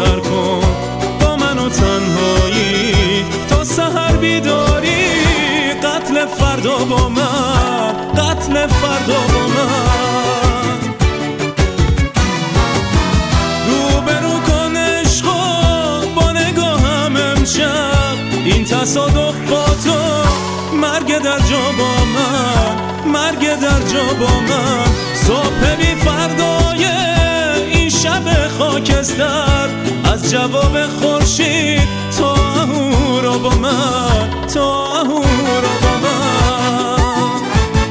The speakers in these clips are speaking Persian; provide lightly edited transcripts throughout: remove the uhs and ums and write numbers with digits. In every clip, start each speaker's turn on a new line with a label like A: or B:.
A: سر کن با من و تنهایی تا سحر بیداری. قتل فردا با من، قتل فردا با من. روبرو کن عشقا با نگاهم امشب، این تصادف با تو، مرگ در جا با من، مرگ در جا با من. صبح بی فردای این شب خاکستر، از جواب خورشید تا اهورا با من، تا اهورا با من.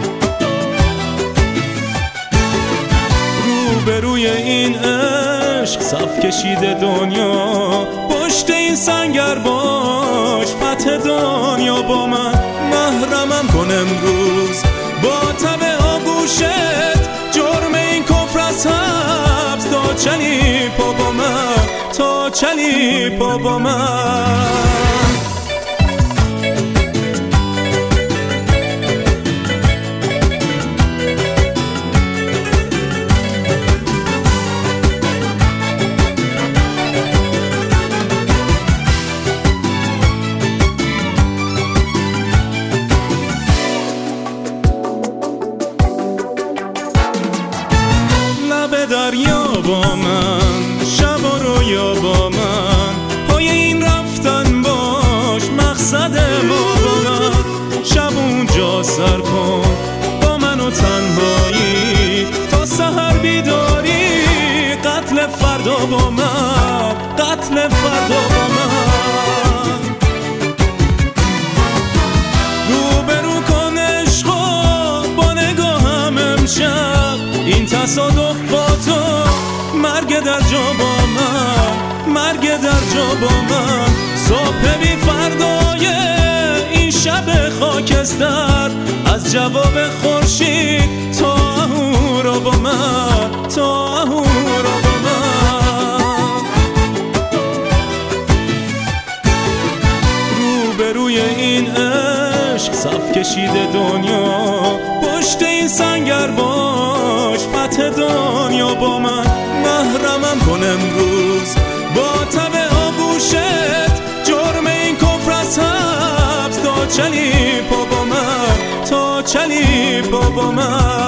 A: روبروی این عشق صف کشیده دنیا، پشت این سنگر باش فتح دنیا با من. محرمم کن امروز با تب آغوشت، جرم این کفر از حبس تا چلی پا با من، تا چلی پا با من. دریا با من، شب و رویا با من، پای این رفتن باش مقصد ما با من. شب اونجا سر کن با من و تنهایی تا سحر بیداری. قتل فردا با من، قتل فردا با من. روبرو کن عشقا با نگاهم امشب، این تصادف با تو، مرگ در جا با من، مرگ در جا با من. صبح بی فردای این شب خاکستر، از جواب خورشید تا اهورا با من، تا اهورا با من. روبروی این عشق صف کشیده دنیا، پشت این سنگر باش فتح دنیا با من. محرمم کن امروز با تب آغوشت، جرم این کفر از حبس تا چلی پا با من، تا چلی پا با من.